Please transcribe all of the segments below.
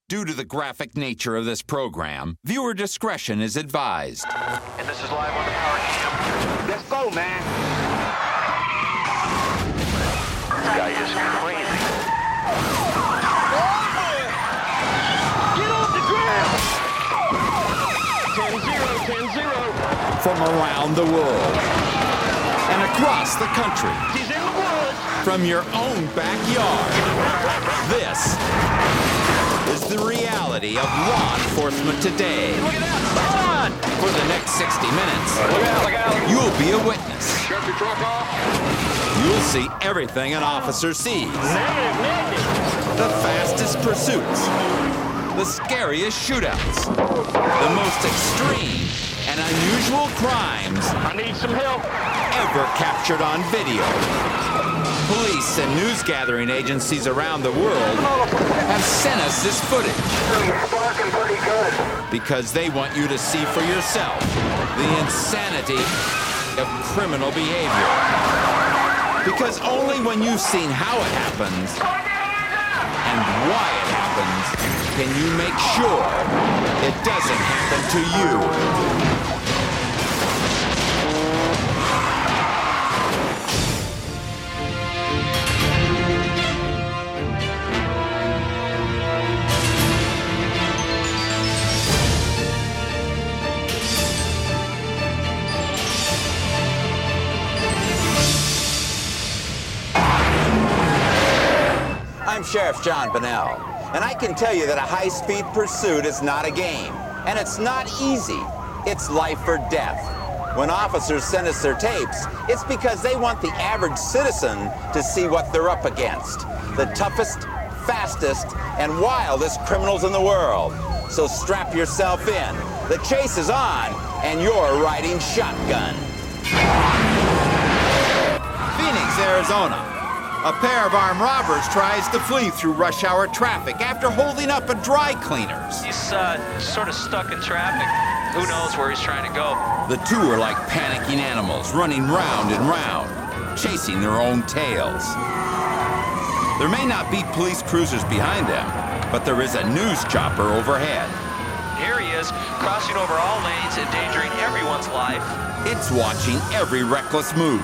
Due to the graphic nature of this program, viewer discretion is advised. And this is live on the power cam. Let's go, man. This guy is crazy. Get off the ground! 10-0, 10-0. From around the world and across the country. He's in the woods. From your own backyard. This is the reality of law enforcement today. Look at that! For the next 60 minutes, Look out. you'll be a witness. Shut your truck off. You'll see everything an officer sees. The fastest pursuits, the scariest shootouts, the most extreme and unusual crimes I need some help. ever captured on video. Police and news gathering agencies around the world have sent us this footage Sparking pretty good. because they want you to see for yourself the insanity of criminal behavior. Because only when you've seen how it happens and why it happens can you make sure it doesn't happen to you. I'm Sheriff John Bonnell, and I can tell you that a high-speed pursuit is not a game, and it's not easy. It's life or death. When officers send us their tapes, it's because they want the average citizen to see what they're up against. The toughest, fastest, and wildest criminals in the world. So strap yourself in. The chase is on, and you're riding shotgun. Phoenix, Arizona. A pair of armed robbers tries to flee through rush hour traffic after holding up a dry cleaners. He's sort of stuck in traffic. Who knows where he's trying to go? The two are like panicking animals running round and round, chasing their own tails. There may not be police cruisers behind them, but there is a news chopper overhead. Here he is, crossing over all lanes, endangering everyone's life. It's watching every reckless move.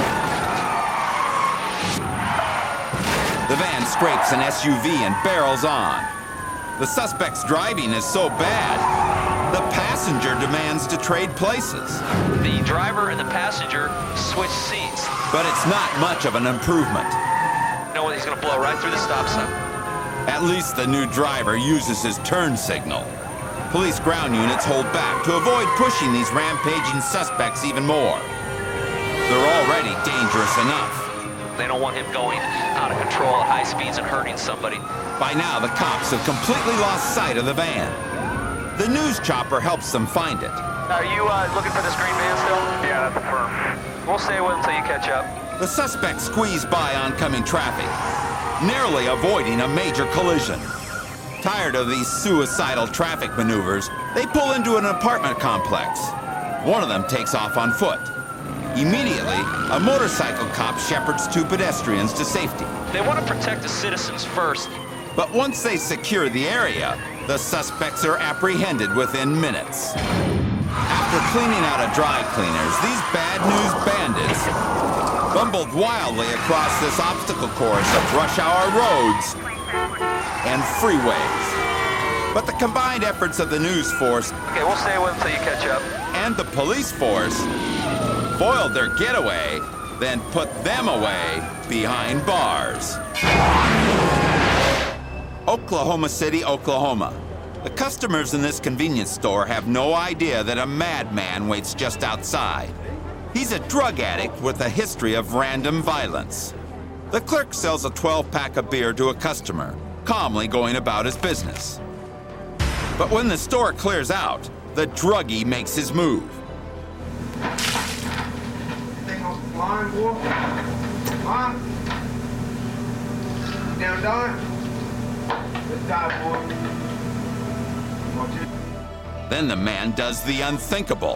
The van scrapes an SUV and barrels on. The suspect's driving is so bad, the passenger demands to trade places. The driver and the passenger switch seats. But it's not much of an improvement. You know what? He's going to blow right through the stop sign. At least the new driver uses his turn signal. Police ground units hold back to avoid pushing these rampaging suspects even more. They're already dangerous enough. They don't want him going out of control at high speeds and hurting somebody. By now, the cops have completely lost sight of the van. The news chopper helps them find it. Are you looking for this green van still? Yeah, that's a firm. We'll stay with him until you catch up. The suspects squeeze by oncoming traffic, narrowly avoiding a major collision. Tired of these suicidal traffic maneuvers, they pull into an apartment complex. One of them takes off on foot. Immediately, a motorcycle cop shepherds two pedestrians to safety. They want to protect the citizens first. But once they secure the area, the suspects are apprehended within minutes. After cleaning out a dry cleaners, these bad news bandits bumbled wildly across this obstacle course of rush hour roads and freeways. But the combined efforts of the news force Okay, we'll stay with him until you catch up. and the police force foiled their getaway, then put them away behind bars. Oklahoma City, Oklahoma. The customers in this convenience store have no idea that a madman waits just outside. He's a drug addict with a history of random violence. The clerk sells a 12-pack of beer to a customer, calmly going about his business. But when the store clears out, the druggie makes his move. Line, boy. Line. Down, Don. Let's dive, boy. Watch it. Then the man does the unthinkable.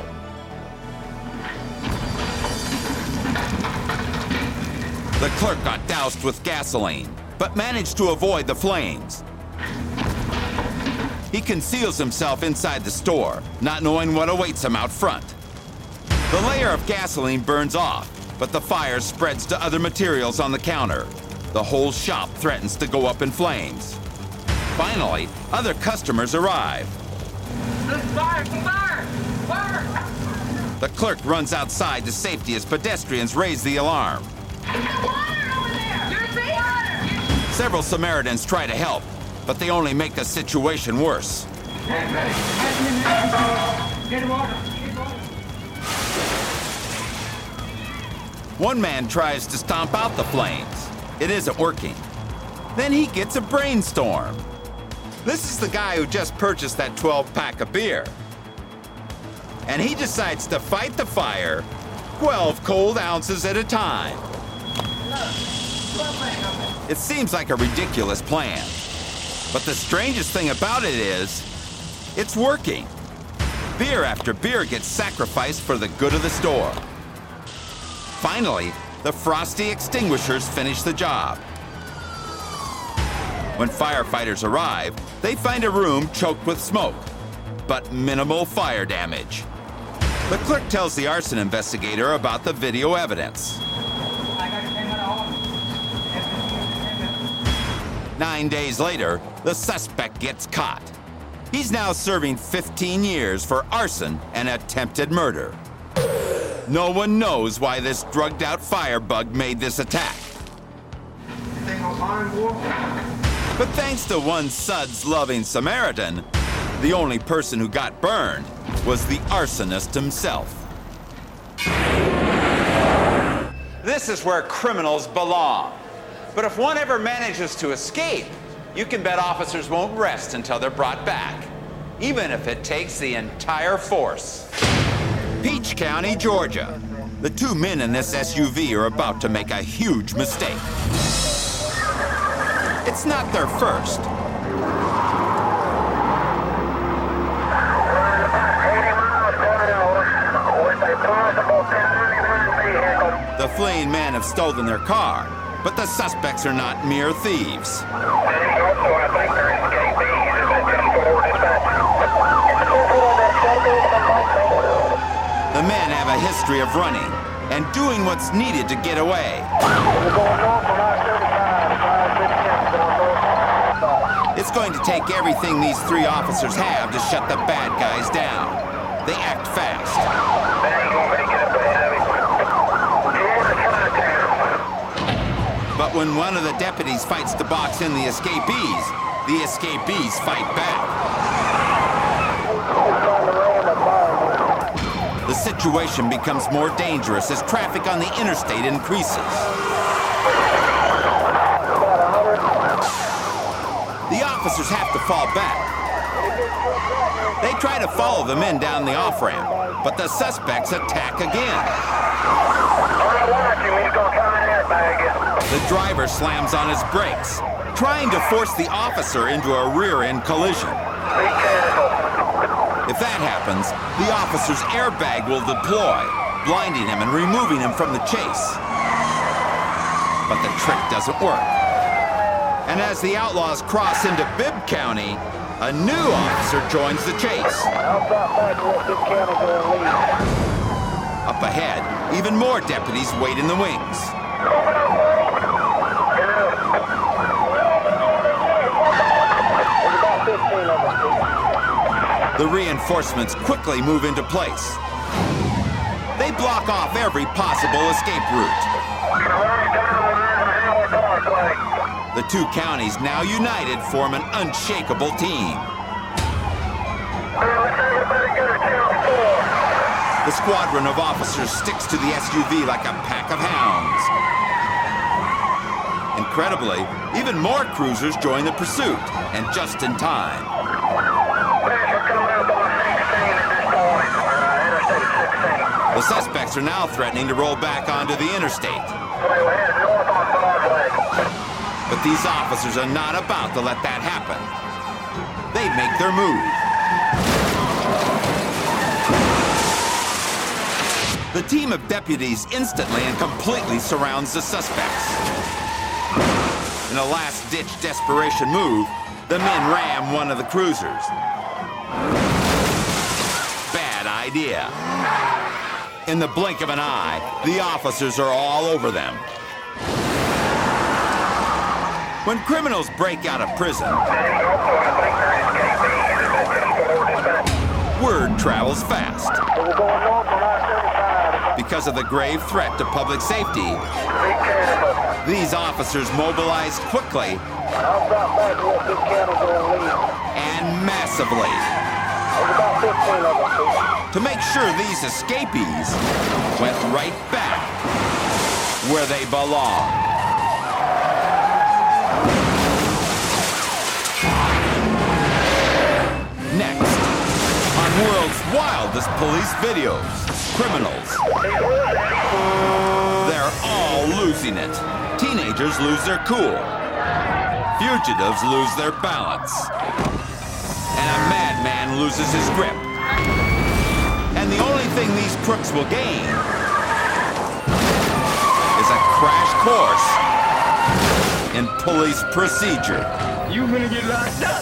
The clerk got doused with gasoline, but managed to avoid the flames. He conceals himself inside the store, not knowing what awaits him out front. The layer of gasoline burns off, but the fire spreads to other materials on the counter. The whole shop threatens to go up in flames. Finally, other customers arrive. Fire! Fire! Fire! The clerk runs outside to safety as pedestrians raise the alarm. Water over there! Your face! Water! Several Samaritans try to help, but they only make the situation worse. Get water. One man tries to stomp out the flames. It isn't working. Then he gets a brainstorm. This is the guy who just purchased that 12-pack of beer. And he decides to fight the fire 12 cold ounces at a time. It seems like a ridiculous plan. But the strangest thing about it is, it's working. Beer after beer gets sacrificed for the good of the store. Finally, the frosty extinguishers finish the job. When firefighters arrive, they find a room choked with smoke, but minimal fire damage. The clerk tells the arson investigator about the video evidence. 9 days later, the suspect gets caught. He's now serving 15 years for arson and attempted murder. No one knows why this drugged-out firebug made this attack. Anything online, boy? But thanks to one suds-loving Samaritan, the only person who got burned was the arsonist himself. This is where criminals belong. But if one ever manages to escape, you can bet officers won't rest until they're brought back, even if it takes the entire force. Peach County, Georgia. The two men in this SUV are about to make a huge mistake. It's not their first. The fleeing men have stolen their car, but the suspects are not mere thieves. The men have a history of running and doing what's needed to get away. It's going to take everything these three officers have to shut the bad guys down. They act fast. But when one of the deputies fights to box in the escapees fight back. The situation becomes more dangerous as traffic on the interstate increases. The officers have to fall back. They try to follow the men down the off-ramp, but the suspects attack again. The driver slams on his brakes, trying to force the officer into a rear-end collision. If that happens, the officer's airbag will deploy, blinding him and removing him from the chase. But the trick doesn't work. And as the outlaws cross into Bibb County, a new officer joins the chase. Up ahead, even more deputies wait in the wings. The reinforcements quickly move into place. They block off every possible escape route. The two counties, now united, form an unshakable team. The squadron of officers sticks to the SUV like a pack of hounds. Incredibly, even more cruisers join the pursuit, and just in time. The suspects are now threatening to roll back onto the interstate. But these officers are not about to let that happen. They make their move. The team of deputies instantly and completely surrounds the suspects. In a last-ditch desperation move, The men ram one of the cruisers. Bad idea. In the blink of an eye, the officers are all over them. When criminals break out of prison, word travels fast. Because of the grave threat to public safety, these officers mobilized quickly and massively to make sure these escapees went right back where they belong. Next, on world's wildest police videos, criminals. They're all losing it. Teenagers lose their cool. Fugitives lose their balance. And a madman loses his grip. And the only thing these crooks will gain is a crash course in police procedure. You gonna get locked up.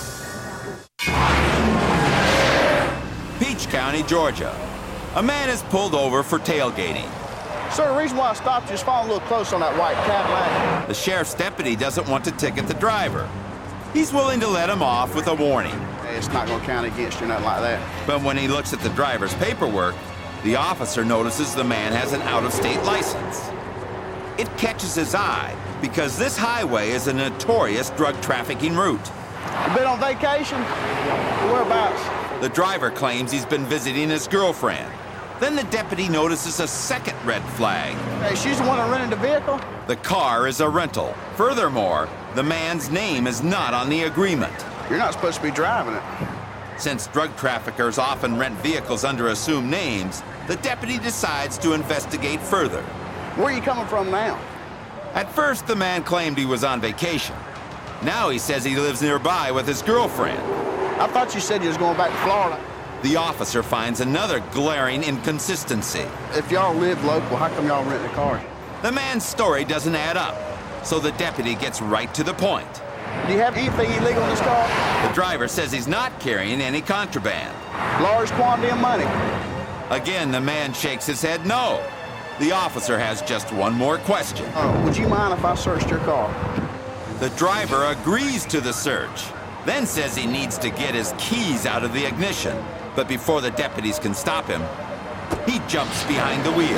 Peach County, Georgia. A man is pulled over for tailgating. Sir, the reason why I stopped you is following a little close on that white Cadillac. The sheriff's deputy doesn't want to ticket the driver. He's willing to let him off with a warning. Hey, it's not going to count against you, nothing like that. But when he looks at the driver's paperwork, the officer notices the man has an out-of-state license. It catches his eye because this highway is a notorious drug trafficking route. You been on vacation? Whereabouts? The driver claims he's been visiting his girlfriend. Then the deputy notices a second red flag. Hey, she's the one that rented the vehicle? The car is a rental. Furthermore, the man's name is not on the agreement. You're not supposed to be driving it. Since drug traffickers often rent vehicles under assumed names, the deputy decides to investigate further. Where are you coming from now? At first, the man claimed he was on vacation. Now he says he lives nearby with his girlfriend. I thought you said you was going back to Florida. The officer finds another glaring inconsistency. If y'all live local, how come y'all renting a car? The man's story doesn't add up, so the deputy gets right to the point. Do you have anything illegal in this car? The driver says he's not carrying any contraband. Large quantity of money. Again, the man shakes his head no. The officer has just one more question. Would you mind if I searched your car? The driver agrees to the search, then says he needs to get his keys out of the ignition. But before the deputies can stop him, he jumps behind the wheel.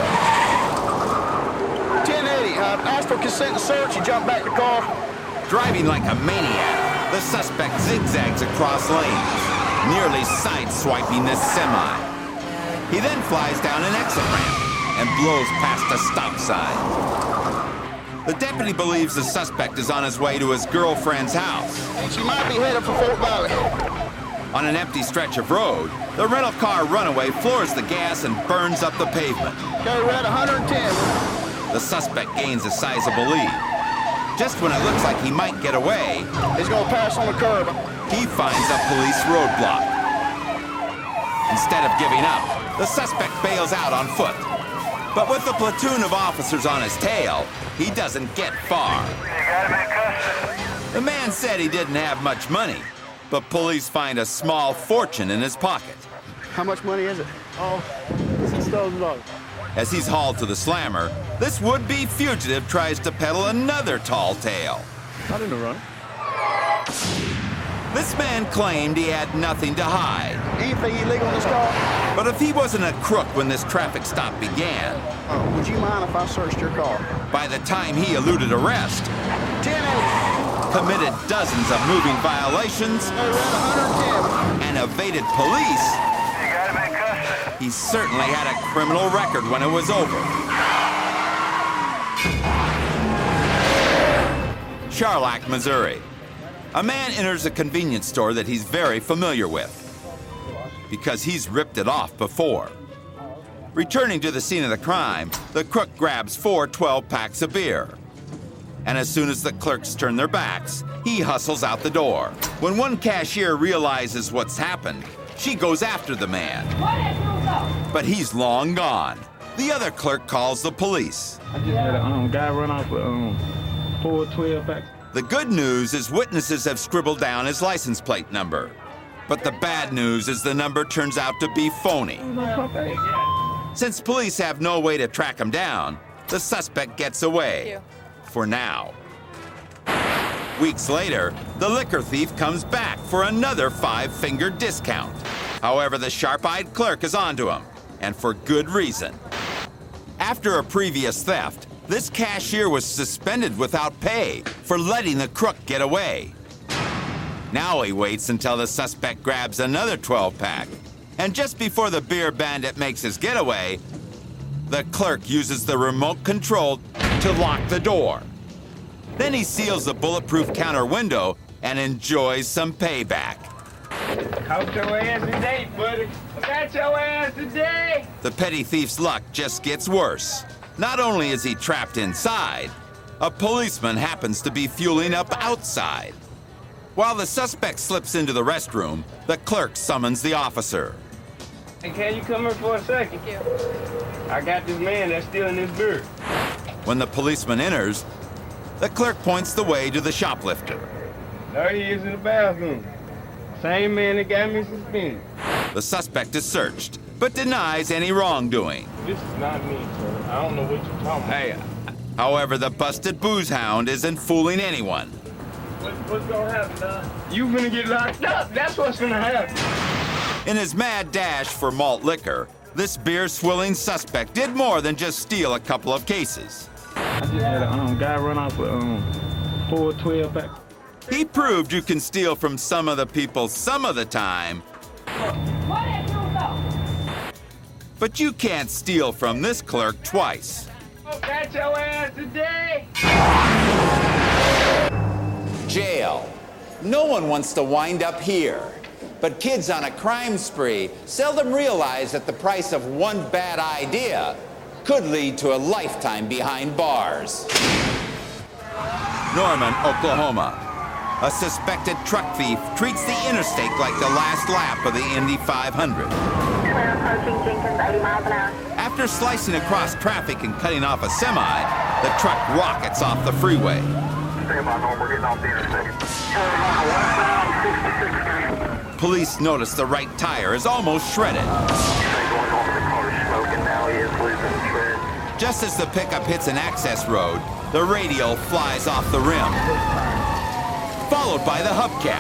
1080, asked for consent to search, you jump back the car. Driving like a maniac, the suspect zigzags across lanes, nearly sideswiping this semi. He then flies down an exit ramp and blows past a stop sign. The deputy believes the suspect is on his way to his girlfriend's house. She might be headed for Fort Valley. On an empty stretch of road, the rental car runaway floors the gas and burns up the pavement. Okay, we're at 110. The suspect gains a sizable lead. Just when it looks like he might get away, He's gonna pass on the curb. he finds a police roadblock. Instead of giving up, the suspect bails out on foot. But with a platoon of officers on his tail, he doesn't get far. You got him in custody. The man said he didn't have much money, but police find a small fortune in his pocket. How much money is it? $6,000. As he's hauled to the slammer, this would-be fugitive tries to peddle another tall tale. I didn't run. This man claimed he had nothing to hide. Anything illegal in this car? But if he wasn't a crook when this traffic stop began, Would you mind if I searched your car? by the time he eluded arrest, 1080. committed dozens of moving violations, Hey, we're at 110. and evaded police, You got him in custody. he certainly had a criminal record when it was over. Charlotte, Missouri. A man enters a convenience store that he's very familiar with because he's ripped it off before. Returning to the scene of the crime, the crook grabs 4 12-packs of beer. And as soon as the clerks turn their backs, he hustles out the door. When one cashier realizes what's happened, she goes after the man. But he's long gone. The other clerk calls the police. I just had a guy run off with 4 12-packs. The good news is witnesses have scribbled down his license plate number. But the bad news is the number turns out to be phony. Since police have no way to track him down, the suspect gets away. For now. Weeks later, the liquor thief comes back for another 5-finger discount. However, the sharp-eyed clerk is onto him, and for good reason. After a previous theft, this cashier was suspended without pay for letting the crook get away. Now he waits until the suspect grabs another 12-pack, and just before the beer bandit makes his getaway, the clerk uses the remote control to lock the door. Then he seals the bulletproof counter window and enjoys some payback. Caught your ass today, buddy. Got your ass today. The petty thief's luck just gets worse. Not only is he trapped inside, a policeman happens to be fueling up outside. While the suspect slips into the restroom, the clerk summons the officer. Hey, can you come here for a second? Thank you. I got this man that's stealing this beer. When the policeman enters, the clerk points the way to the shoplifter. There he is in the bathroom. Same man that got me suspended. The suspect is searched, but denies any wrongdoing. This is not me, sir. I don't know what you're talking about. Hey, However, the busted booze hound isn't fooling anyone. what's gonna happen, Don? You finna get locked up. That's what's gonna happen. In his mad dash for malt liquor, this beer-swilling suspect did more than just steal a couple of cases. I just had a guy run off with 4 12-pack. He proved you can steal from some of the people some of the time, but you can't steal from this clerk twice. Got your ass today. Jail. No one wants to wind up here. But kids on a crime spree seldom realize that the price of one bad idea could lead to a lifetime behind bars. Norman, Oklahoma. A suspected truck thief treats the interstate like the last lap of the Indy 500. Approaching Jenkins, 80 miles an hour. After slicing across traffic and cutting off a semi, the truck rockets off the freeway. Stand by, Norm, we're getting off the interstate. Police notice the right tire is almost shredded. Going over the car smoking now, he is losing tread. Just as the pickup hits an access road, the radial flies off the rim, followed by the hubcap.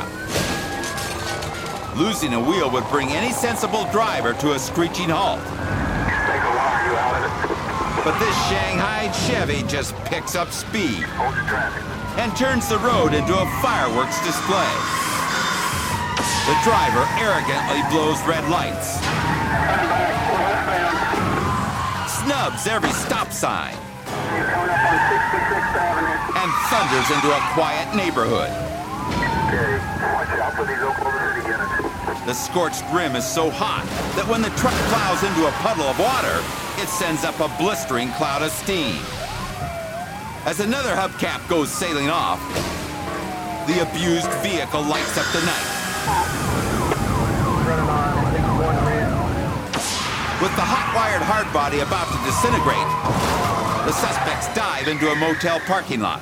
Losing a wheel would bring any sensible driver to a screeching halt. Take a while, you out of it. But this Shanghai Chevy just picks up speed Hold your traffic. and turns the road into a fireworks display. The driver arrogantly blows red lights, snubs every stop sign, You're coming up on 66th Avenue. and thunders into a quiet neighborhood. Okay, watch out for these Oklahoma City units. The scorched rim is so hot that when the truck plows into a puddle of water, it sends up a blistering cloud of steam. As another hubcap goes sailing off, the abused vehicle lights up the night. With the hot-wired hardbody about to disintegrate, the suspects dive into a motel parking lot.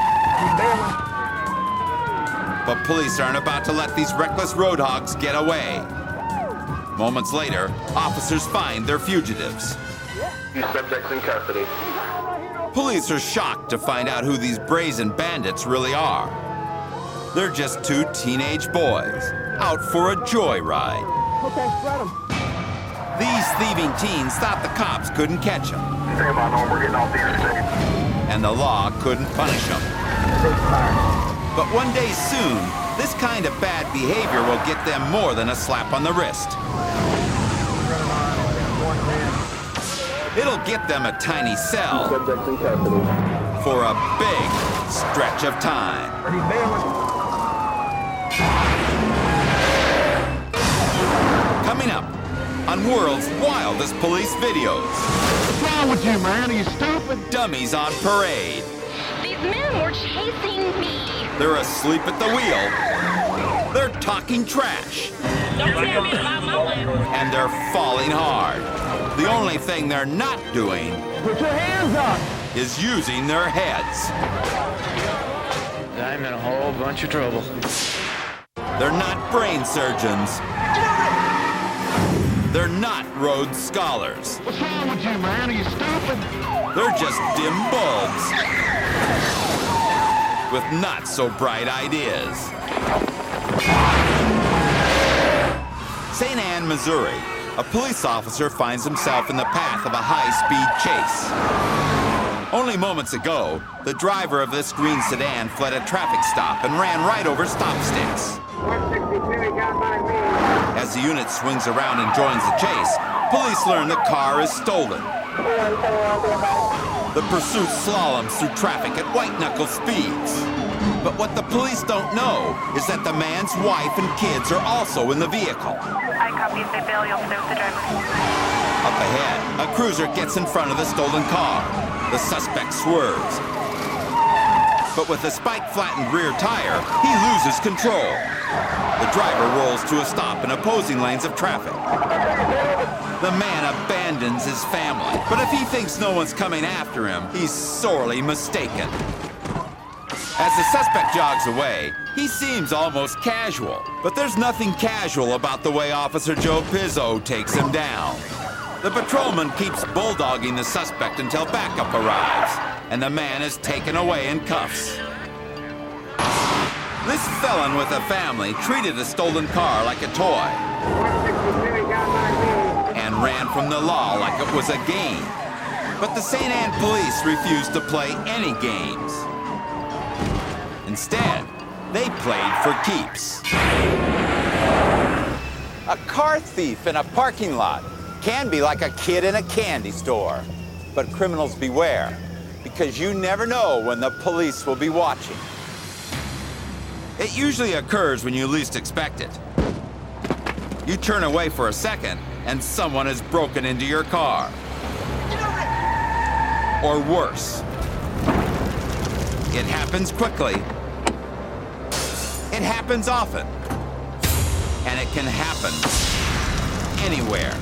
But police aren't about to let these reckless road hogs get away. Moments later, officers find their fugitives. Subjects in custody. Police are shocked to find out who these brazen bandits really are. They're just 2 teenage boys out for a joyride. Okay, right 'em. These thieving teens thought the cops couldn't catch them, Stand by, Norm, we're getting off the interstate. and the law couldn't punish them. But one day soon, this kind of bad behavior will get them more than a slap on the wrist. It'll get them a tiny cell Subjects in custody. for a big stretch of time. Coming up on World's Wildest Police Videos. What's wrong with you, man? Are you stupid? Dummies on parade. These men were chasing me. They're asleep at the wheel. They're talking trash. Don't tell me about my land. And they're falling hard. The only thing they're not doing Put your hands up. is using their heads. I'm in a whole bunch of trouble. They're not brain surgeons. They're not Rhodes Scholars. What's wrong with you, man? Are you stupid? They're just dim bulbs with not so bright ideas. St. Anne, Missouri, a police officer finds himself in the path of a high-speed chase. Only moments ago, the driver of this green sedan fled a traffic stop and ran right over stop sticks. 162, got by me. As the unit swings around and joins the chase, police learn the car is stolen. The pursuit slaloms through traffic at white-knuckle speeds. But what the police don't know is that the man's wife and kids are also in the vehicle. I copy. Say bail, you'll stay with the driver. Up ahead, a cruiser gets in front of the stolen car. The suspect swerves. But with a spike-flattened rear tire, he loses control. The driver rolls to a stop in opposing lanes of traffic. The man abandons his family, but if he thinks no one's coming after him, he's sorely mistaken. As the suspect jogs away, he seems almost casual, but there's nothing casual about the way Officer Joe Pizzo takes him down. The patrolman keeps bulldogging the suspect until backup arrives, and the man is taken away in cuffs. This felon with a family treated a stolen car like a toy 162, got by me. and ran from the law like it was a game. But the St. Anne police refused to play any games. Instead, they played for keeps. A car thief in a parking lot can be like a kid in a candy store. But criminals beware, because you never know when the police will be watching. It usually occurs when you least expect it. You turn away for a second, and someone has broken into your car. Or worse. It happens quickly. It happens often. And it can happen anywhere.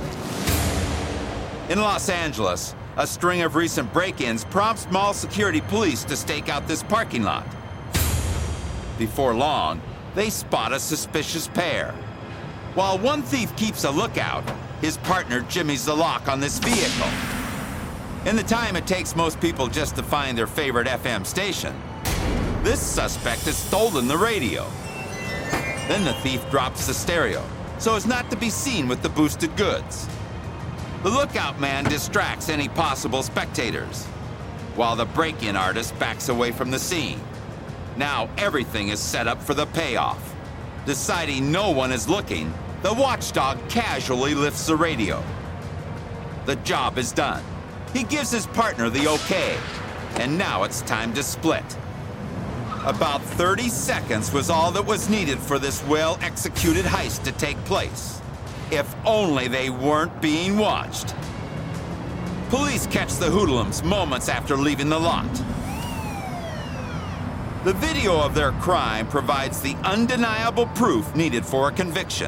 In Los Angeles, a string of recent break-ins prompts mall security police to stake out this parking lot. Before long, they spot a suspicious pair. While one thief keeps a lookout, his partner jimmies the lock on this vehicle. In the time it takes most people just to find their favorite FM station, this suspect has stolen the radio. Then the thief drops the stereo, so as not to be seen with the boosted goods. The lookout man distracts any possible spectators, while the break-in artist backs away from the scene. Now everything is set up for the payoff. Deciding no one is looking, the watchdog casually lifts the radio. The job is done. He gives his partner the okay, and now it's time to split. About 30 seconds was all that was needed for this well-executed heist to take place. If only they weren't being watched. Police catch the hoodlums moments after leaving the lot. The video of their crime provides the undeniable proof needed for a conviction.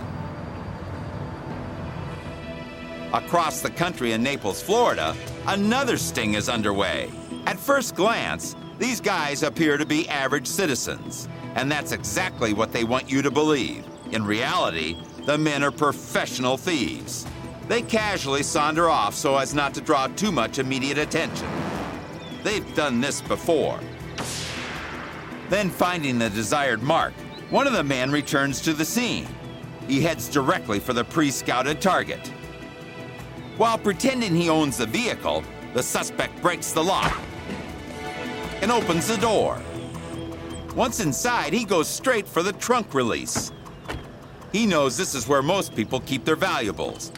Across the country in Naples, Florida, another sting is underway. At first glance, these guys appear to be average citizens, and that's exactly what they want you to believe. In reality, the men are professional thieves. They casually saunter off so as not to draw too much immediate attention. They've done this before. Then, finding the desired mark, one of the men returns to the scene. He heads directly for the pre-scouted target. While pretending he owns the vehicle, the suspect breaks the lock and opens the door. Once inside, he goes straight for the trunk release. He knows this is where most people keep their valuables.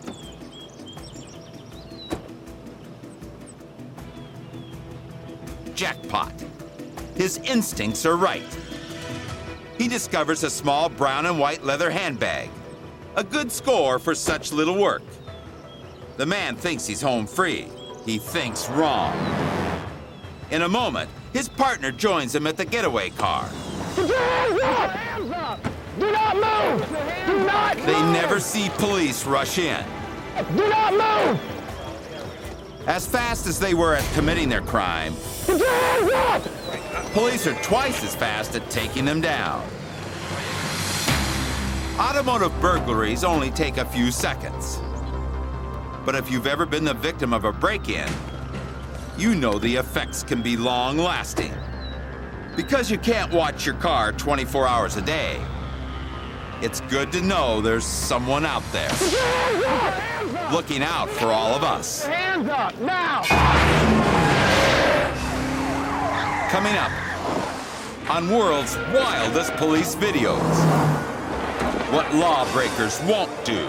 Jackpot. His instincts are right. He discovers a small brown and white leather handbag. A good score for such little work. The man thinks he's home free. He thinks wrong. In a moment, his partner joins him at the getaway car. Put your hands up! Do not move! Do not move! They never see police rush in. Do not move! As fast as they were at committing their crime, Put your hands up! Police are twice as fast at taking them down. Automotive burglaries only take a few seconds. But if you've ever been the victim of a break-in, you know the effects can be long-lasting. Because you can't watch your car 24 hours a day, it's good to know there's someone out there looking out for all of us. Hands up, now! Coming up on World's Wildest Police Videos, what lawbreakers won't do.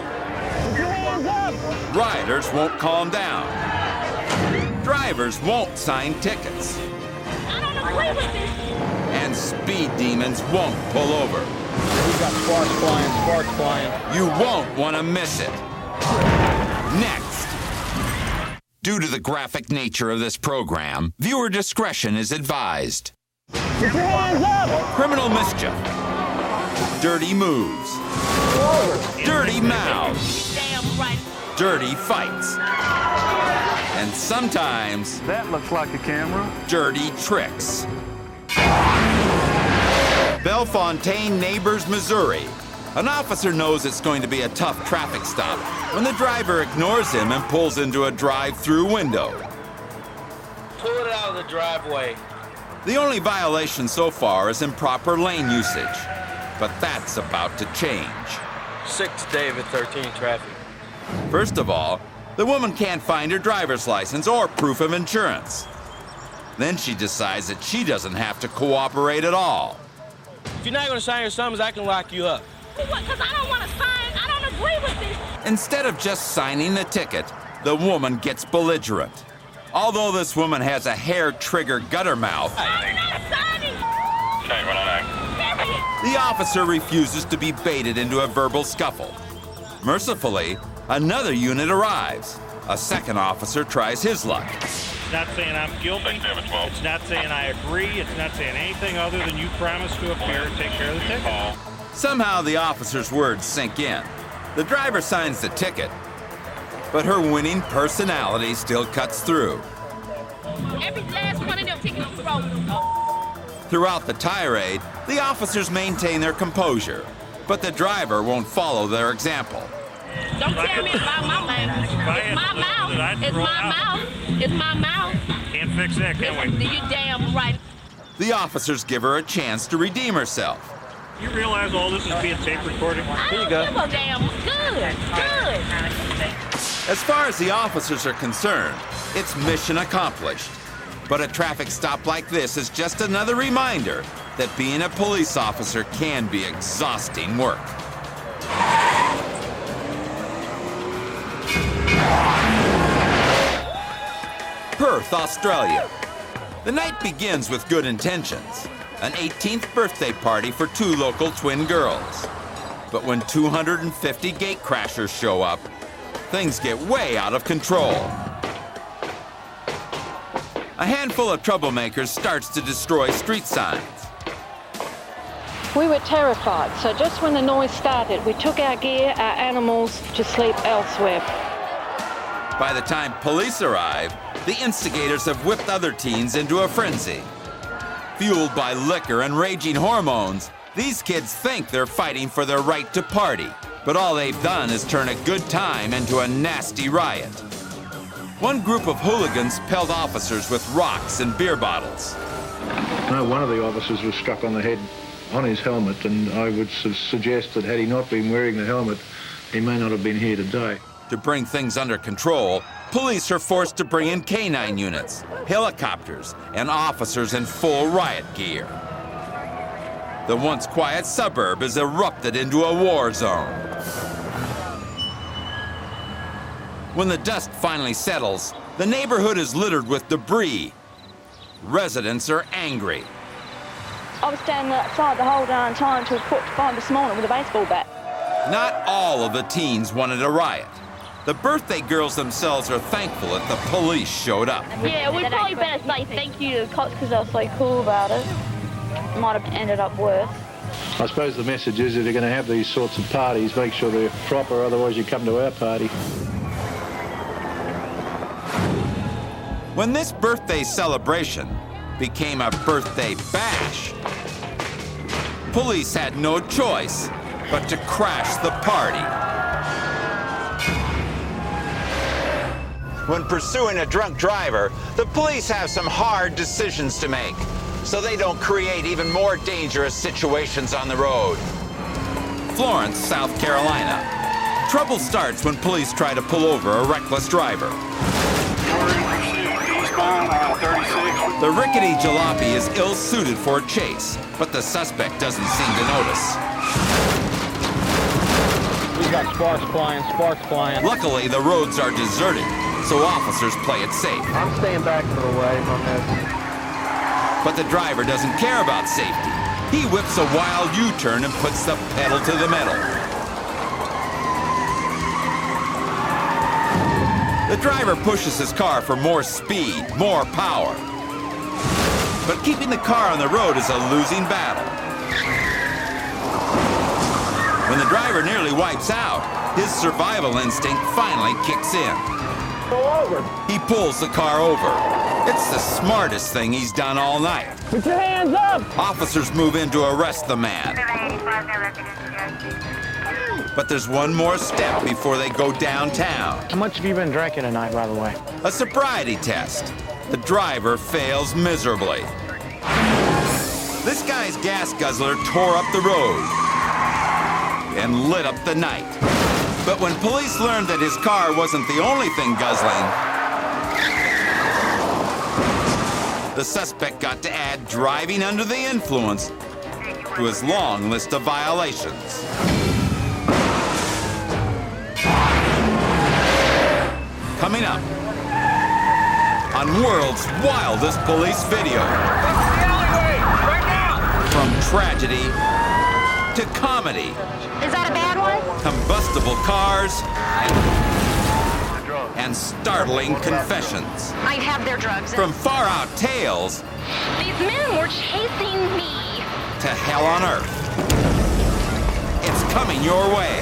Rioters won't calm down. Drivers won't sign tickets. I don't agree with this. And speed demons won't pull over. We've got sparks flying. You won't want to miss it. Next. Due to the graphic nature of this program, viewer discretion is advised. Get your hands up! Criminal mischief. Dirty moves. Dirty mouths. Damn right. Dirty fights. And sometimes, That looks like a camera. dirty tricks. Bellefontaine Neighbors, Missouri. An officer knows it's going to be a tough traffic stop when the driver ignores him and pulls into a drive-through window. Pull it out of the driveway. The only violation so far is improper lane usage, but that's about to change. 6 David 13 traffic. First of all, the woman can't find her driver's license or proof of insurance. Then she decides that she doesn't have to cooperate at all. If you're not going to sign your summons, I can lock you up. What? Because I don't want to sign. I don't agree with this. Instead of just signing the ticket, the woman gets belligerent. Although this woman has a hair-trigger gutter mouth, I'm not signing. Okay, 109. the officer refuses to be baited into a verbal scuffle. Mercifully, another unit arrives. A second officer tries his luck. It's not saying I'm guilty. It's not saying I agree. It's not saying anything other than you promised to appear and take care of the ticket. Somehow the officer's words sink in. The driver signs the ticket, but her winning personality still cuts through. Every last one of them tickets was frozen. Throughout the tirade, the officers maintain their composure, but the driver won't follow their example. Don't tell me about my language. It's my mouth. It's my mouth. It's my mouth. Can't fix that, can we? You damn right. The officers give her a chance to redeem herself. You realize all this is being tape recorded? I don't give a damn. Good. As far as the officers are concerned, it's mission accomplished. But a traffic stop like this is just another reminder that being a police officer can be exhausting work. Perth, Australia. The night begins with good intentions. An 18th birthday party for 2 local twin girls. But when 250 gate crashers show up, things get way out of control. A handful of troublemakers starts to destroy street signs. We were terrified, so just when the noise started, we took our gear, our animals, to sleep elsewhere. By the time police arrive, the instigators have whipped other teens into a frenzy. Fueled by liquor and raging hormones, these kids think they're fighting for their right to party, but all they've done is turn a good time into a nasty riot. One group of hooligans pelled officers with rocks and beer bottles. No, one of the officers was struck on the head on his helmet, and I would suggest that had he not been wearing the helmet, he may not have been here today. To bring things under control, police are forced to bring in canine units, helicopters, and officers in full riot gear. The once quiet suburb is erupted into a war zone. When the dust finally settles, the neighborhood is littered with debris. Residents are angry. I was standing outside the whole darn time till 4:45 this morning with a baseball bat. Not all of the teens wanted a riot. The birthday girls themselves are thankful that the police showed up. Yeah, we probably better say thank you to the cops because they were so cool about it. Might have ended up worse. I suppose the message is if you're going to have these sorts of parties, make sure they're proper, otherwise you come to our party. When this birthday celebration, became a birthday bash. Police had no choice but to crash the party. When pursuing a drunk driver, the police have some hard decisions to make, so they don't create even more dangerous situations on the road. Florence, South Carolina. Trouble starts when police try to pull over a reckless driver. The rickety jalopy is ill-suited for a chase, but the suspect doesn't seem to notice. We've got sparks flying. Luckily, the roads are deserted, so officers play it safe. I'm staying back for the way on this. But the driver doesn't care about safety. He whips a wild U-turn and puts the pedal to the metal. The driver pushes his car for more speed, more power. But keeping the car on the road is a losing battle. When the driver nearly wipes out, his survival instinct finally kicks in. Go over. He pulls the car over. It's the smartest thing he's done all night. Put your hands up! Officers move in to arrest the man. But there's one more step before they go downtown. How much have you been drinking tonight, by the way? A sobriety test. The driver fails miserably. This guy's gas guzzler tore up the road and lit up the night. But when police learned that his car wasn't the only thing guzzling, the suspect got to add driving under the influence to his long list of violations. Coming up on World's Wildest Police Video. From tragedy to comedy. Is that a bad one? Combustible cars and startling confessions. Might have their drugs. From far out tales These men were chasing me. to hell on earth. It's coming your way.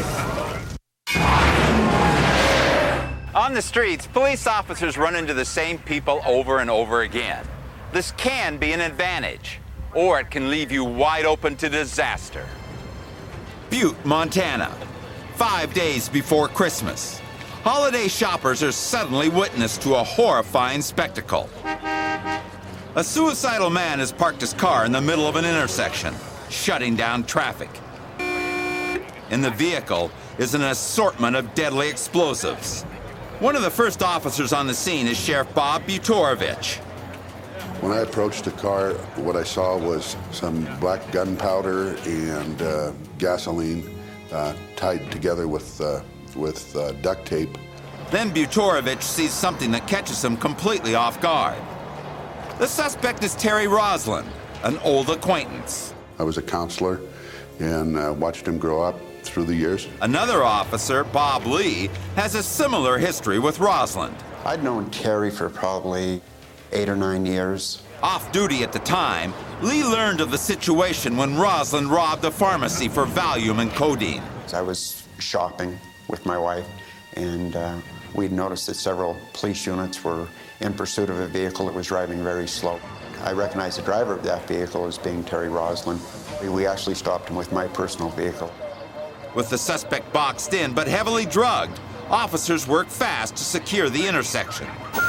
On the streets, police officers run into the same people over and over again. This can be an advantage, or it can leave you wide open to disaster. Butte, Montana. 5 days before Christmas. Holiday shoppers are suddenly witness to a horrifying spectacle. A suicidal man has parked his car in the middle of an intersection, shutting down traffic. In the vehicle is an assortment of deadly explosives. One of the first officers on the scene is Sheriff Bob Butorovich. When I approached the car, what I saw was some black gunpowder and gasoline tied together with duct tape. Then Butorovich sees something that catches him completely off guard. The suspect is Terry Roslin, an old acquaintance. I was a counselor and watched him grow up through the years. Another officer, Bob Lee, has a similar history with Roslin. I'd known Terry for probably 8 or 9 years. Off duty at the time, Lee learned of the situation when Roslin robbed a pharmacy for Valium and codeine. I was shopping with my wife, and we'd noticed that several police units were in pursuit of a vehicle that was driving very slow. I recognized the driver of that vehicle as being Terry Roslin. We actually stopped him with my personal vehicle. With the suspect boxed in but heavily drugged, officers work fast to secure the intersection.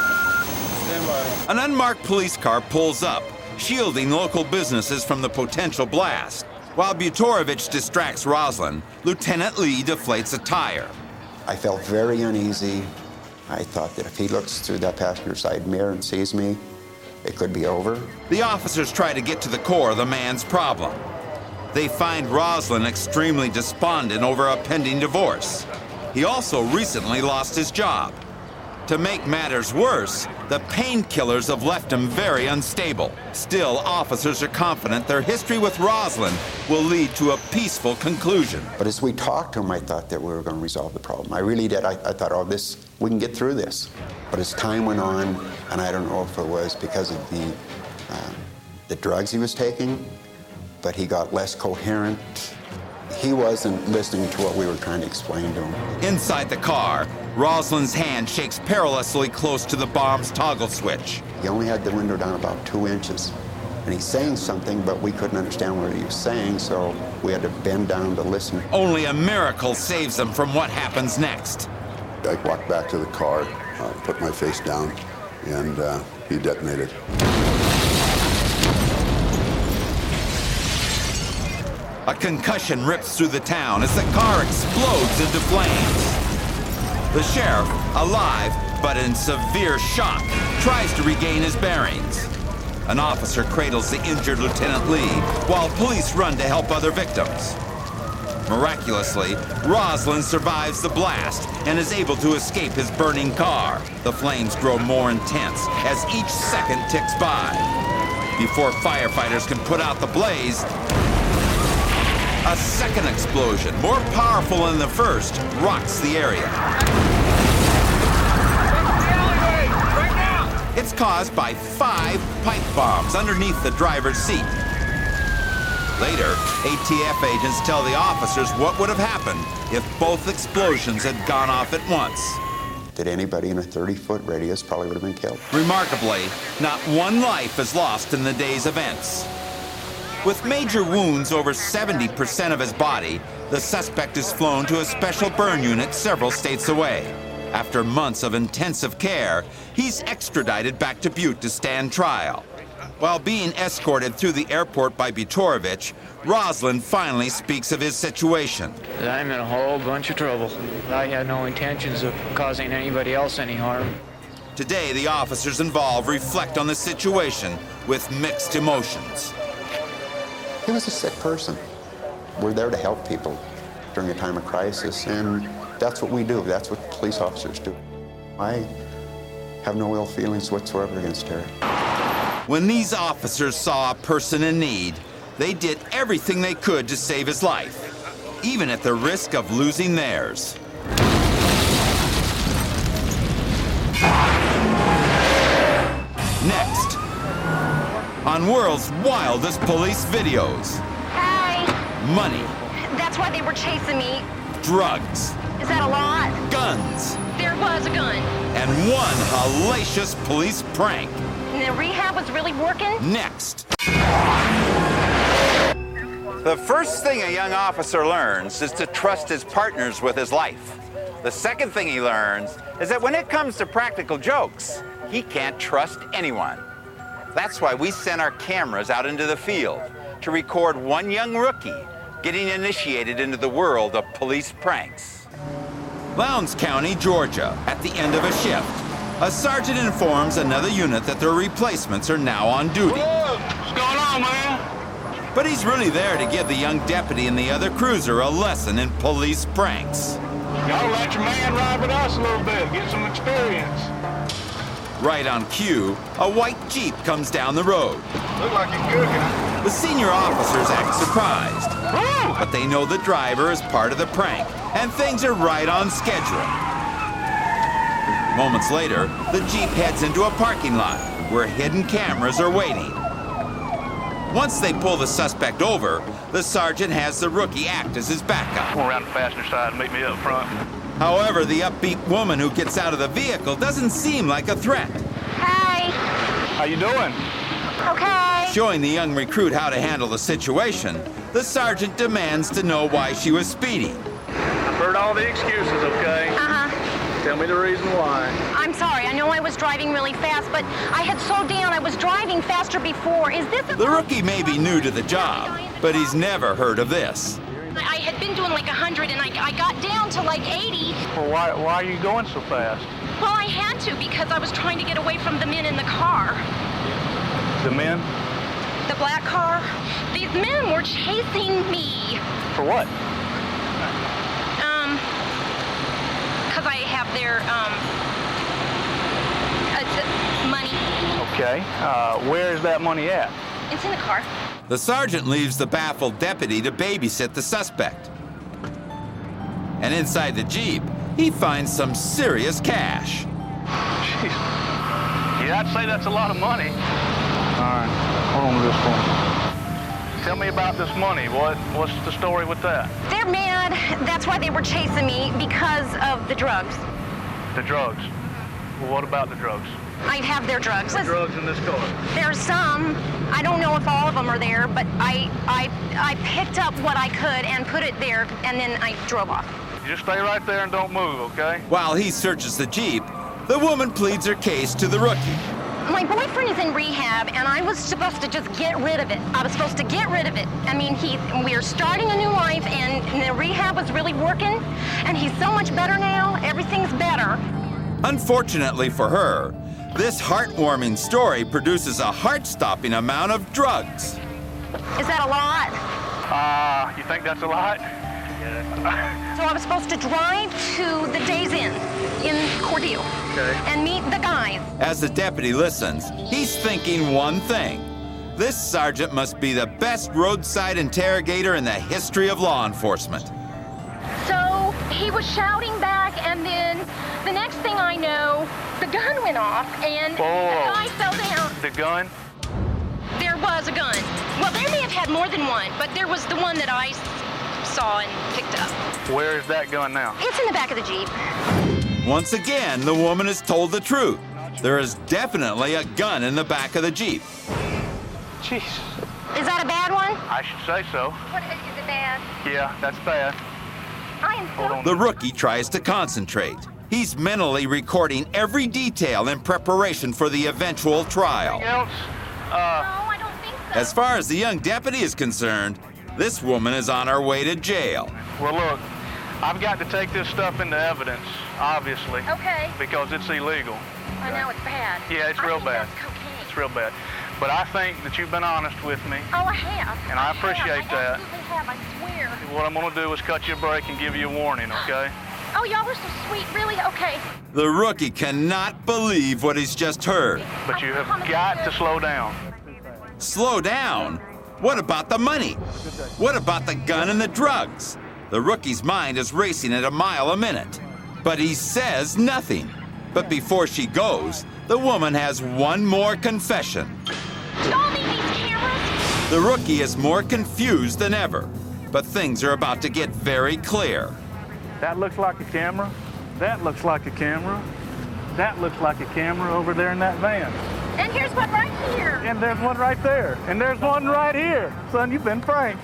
An unmarked police car pulls up, shielding local businesses from the potential blast. While Butorovich distracts Roslin, Lieutenant Lee deflates a tire. I felt very uneasy. I thought that if he looks through that passenger side mirror and sees me, it could be over. The officers try to get to the core of the man's problem. They find Roslin extremely despondent over a pending divorce. He also recently lost his job. To make matters worse, the painkillers have left him very unstable. Still, officers are confident their history with Roslin will lead to a peaceful conclusion. But as we talked to him, I thought that we were going to resolve the problem. I really did. I thought, oh, we can get through this. But as time went on, and I don't know if it was because of the drugs he was taking, but he got less coherent. He wasn't listening to what we were trying to explain to him. Inside the car, Roslin's hand shakes perilously close to the bomb's toggle switch. He only had the window down about 2 inches. And he's saying something, but we couldn't understand what he was saying, so we had to bend down to listen. Only a miracle saves them from what happens next. I walked back to the car, put my face down, and he detonated. A concussion rips through the town as the car explodes into flames. The sheriff, alive but in severe shock, tries to regain his bearings. An officer cradles the injured Lieutenant Lee while police run to help other victims. Miraculously, Roslin survives the blast and is able to escape his burning car. The flames grow more intense as each second ticks by. Before firefighters can put out the blaze, a second explosion, more powerful than the first, rocks the area. It's caused by 5 pipe bombs underneath the driver's seat. Later, ATF agents tell the officers what would have happened if both explosions had gone off at once. That anybody in a 30-foot radius probably would have been killed. Remarkably, not one life is lost in the day's events. With major wounds over 70% of his body, the suspect is flown to a special burn unit several states away. After months of intensive care, he's extradited back to Butte to stand trial. While being escorted through the airport by Butorovich, Roslin finally speaks of his situation. I'm in a whole bunch of trouble. I had no intentions of causing anybody else any harm. Today, the officers involved reflect on the situation with mixed emotions. He was a sick person. We're there to help people during a time of crisis, and that's what we do. That's what police officers do. I have no ill feelings whatsoever against Terry. When these officers saw a person in need, they did everything they could to save his life, even at the risk of losing theirs. Next, on world's wildest police videos. Hey! Money. That's why they were chasing me. Drugs. Is that a lot? Guns. There was a gun. And one hellacious police prank. And the rehab was really working? Next. The first thing a young officer learns is to trust his partners with his life. The second thing he learns is that when it comes to practical jokes, he can't trust anyone. That's why we sent our cameras out into the field to record one young rookie getting initiated into the world of police pranks. Lowndes County, Georgia, at the end of a shift. A sergeant informs another unit that their replacements are now on duty. Whoa, what's going on, man? But he's really there to give the young deputy and the other cruiser a lesson in police pranks. You gotta let your man ride with us a little bit, get some experience. Right on cue, a white Jeep comes down the road. Look like you're cooking. The senior officers act surprised, but they know the driver is part of the prank, and things are right on schedule. Moments later, the Jeep heads into a parking lot where hidden cameras are waiting. Once they pull the suspect over, the sergeant has the rookie act as his backup. Come around the passenger side and meet me up front. However, the upbeat woman who gets out of the vehicle doesn't seem like a threat. Hey! How you doing? Okay. Showing the young recruit how to handle the situation, the sergeant demands to know why she was speeding. I've heard all the excuses, okay? Uh-huh. Tell me the reason why. I'm sorry. I know I was driving really fast, but I had slowed down. I was driving faster before. Is this a... The rookie may be new to the job, but he's never heard of this. I had been doing like 100, and I got down to like 80. Well, why are you going so fast? Well, I had to because I was trying to get away from the men in the car. The men? The black car. These men were chasing me. For what? Because I have their, money. Okay. Where is that money at? It's in the car. The sergeant leaves the baffled deputy to babysit the suspect. And inside the Jeep, he finds some serious cash. Jeez. Yeah, I'd say that's a lot of money. All right. Hold on to this one. Tell me about this money. What's the story with that? They're mad. That's why they were chasing me, because of the drugs. The drugs? Well, what about the drugs? I have their drugs. The drugs in this car? There's some. I don't know if all of them are there, but I picked up what I could and put it there, and then I drove off. You just stay right there and don't move, okay? While he searches the Jeep, the woman pleads her case to the rookie. My boyfriend is in rehab, and I was supposed to just get rid of it. I was supposed to get rid of it. I mean, we are starting a new life, and the rehab was really working, and he's so much better now. Everything's better. Unfortunately for her, this heartwarming story produces a heart-stopping amount of drugs. Is that a lot? You think that's a lot? So I was supposed to drive to the Days Inn in Cordele and meet the guys. As the deputy listens, he's thinking one thing. This sergeant must be the best roadside interrogator in the history of law enforcement. So he was shouting back, and then the next thing I know, the gun went off, and the guy fell down. The gun? There was a gun. Well, they may have had more than one, but there was the one that I saw and picked up. Where is that gun now? It's in the back of the Jeep. Once again, the woman has told the truth. There is definitely a gun in the back of the Jeep. Jeez. Is that a bad one? I should say so. What, is it bad? Yeah, that's bad. Hold on. The rookie tries to concentrate. He's mentally recording every detail in preparation for the eventual trial. Anything else? No, I don't think so. As far as the young deputy is concerned, this woman is on her way to jail. Well, look, I've got to take this stuff into evidence, obviously. Okay. Because it's illegal. I know it's bad. Yeah, it's real bad. It's real bad. But I think that you've been honest with me. Oh, I have. And I appreciate that. I absolutely have, I swear. What I'm going to do is cut you a break and give you a warning, okay? Oh, y'all were so sweet, really? Okay. The rookie cannot believe what he's just heard. But you have got to slow down. Slow down? What about the money? What about the gun and the drugs? The rookie's mind is racing at a mile a minute. But he says nothing. But before she goes, the woman has one more confession. Y'all need these cameras? The rookie is more confused than ever. But things are about to get very clear. That looks like a camera. That looks like a camera. That looks like a camera over there in that van. And here's one right here. And there's one right there. And there's one right here. Son, you've been pranked.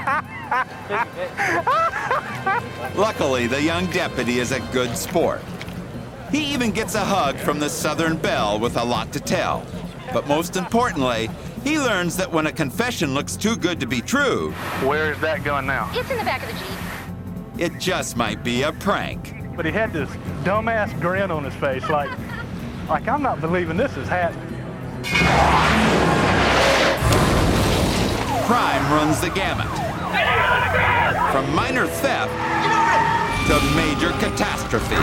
Luckily, the young deputy is a good sport. He even gets a hug from the Southern Belle with a lot to tell. But most importantly, he learns that when a confession looks too good to be true... Where is that gun now? It's in the back of the Jeep. It just might be a prank. But he had this dumbass grin on his face, like I'm not believing this is happening. Crime runs the gamut. From minor theft to major catastrophe.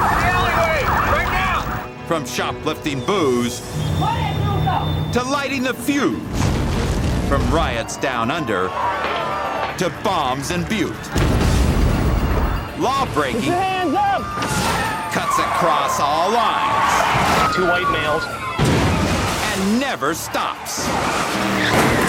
From shoplifting booze to lighting the fuse. From riots down under to bombs in Butte. Law-breaking cuts across all lines. 2 white males. And never stops.